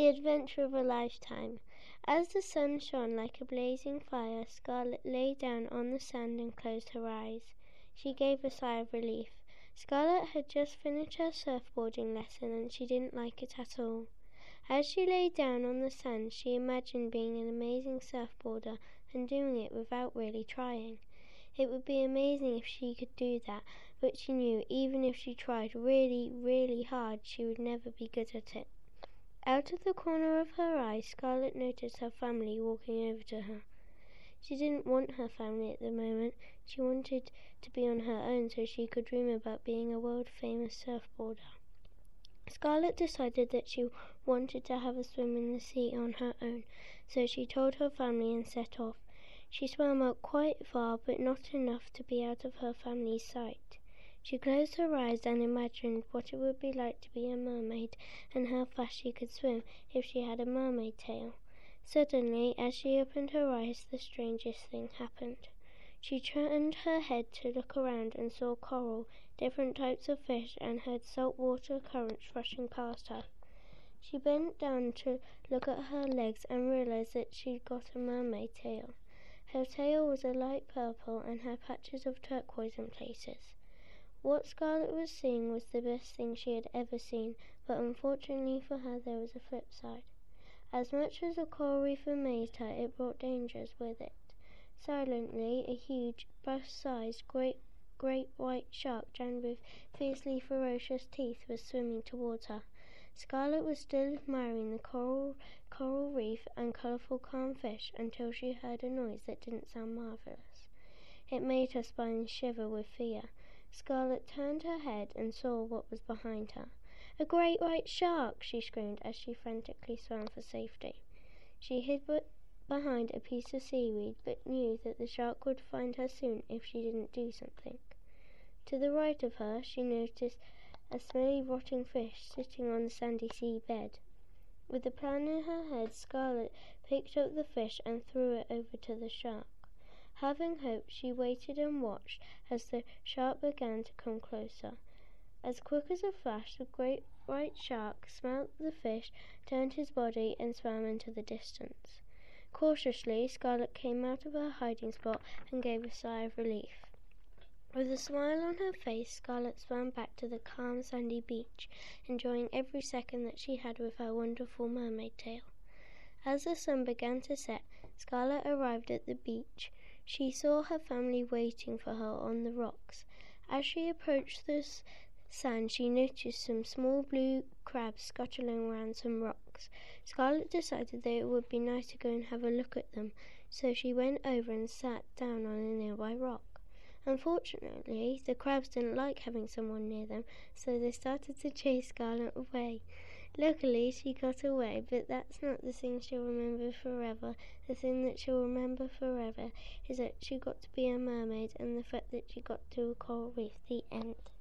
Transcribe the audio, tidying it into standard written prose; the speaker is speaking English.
The adventure of a lifetime. As the sun shone like a blazing fire, Scarlet lay down on the sand and closed her eyes. She gave a sigh of relief. Scarlet had just finished her surfboarding lesson and she didn't like it at all. As she lay down on the sand, she imagined being an amazing surfboarder and doing it without really trying. It would be amazing if she could do that, but she knew even if she tried really, really hard, she would never be good at it. Out of the corner of her eye, Scarlet noticed her family walking over to her. She didn't want her family at the moment. She wanted to be on her own so she could dream about being a world-famous surfboarder. Scarlet decided that she wanted to have a swim in the sea on her own, so she told her family and set off. She swam out quite far, but not enough to be out of her family's sight. She closed her eyes and imagined what it would be like to be a mermaid and how fast she could swim if she had a mermaid tail. Suddenly, as she opened her eyes, the strangest thing happened. She turned her head to look around and saw coral, different types of fish, and heard saltwater currents rushing past her. She bent down to look at her legs and realized that she'd got a mermaid tail. Her tail was a light purple and had patches of turquoise in places. What Scarlet was seeing was the best thing she had ever seen, but unfortunately for her there was a flip side. As much as a coral reef amazed her, it brought dangers with it. Silently, a huge, bust-sized, great white shark, giant with fiercely ferocious teeth, was swimming towards her. Scarlet was still admiring the coral reef and colourful calm fish until she heard a noise that didn't sound marvellous. It made her spine shiver with fear. Scarlet turned her head and saw what was behind her. "A great white shark!" she screamed as she frantically swam for safety. She hid behind a piece of seaweed, but knew that the shark would find her soon if she didn't do something. To the right of her, she noticed a smelly, rotting fish sitting on the sandy sea bed. With a plan in her head, Scarlet picked up the fish and threw it over to the shark. Having hope, she waited and watched as the shark began to come closer. As quick as a flash, the great white shark smelt the fish, turned his body, and swam into the distance. Cautiously, Scarlet came out of her hiding spot and gave a sigh of relief. With a smile on her face, Scarlet swam back to the calm, sandy beach, enjoying every second that she had with her wonderful mermaid tail. As the sun began to set, Scarlet arrived at the beach. She saw her family waiting for her on the rocks. As she approached the sand, she noticed some small blue crabs scuttling around some rocks. Scarlet decided that it would be nice to go and have a look at them, so she went over and sat down on a nearby rock. Unfortunately, the crabs didn't like having someone near them, so they started to chase Scarlet away. Luckily, she got away, but that's not the thing she'll remember forever. The thing that she'll remember forever is that she got to be a mermaid and the fact that she got to a coral reef. The end.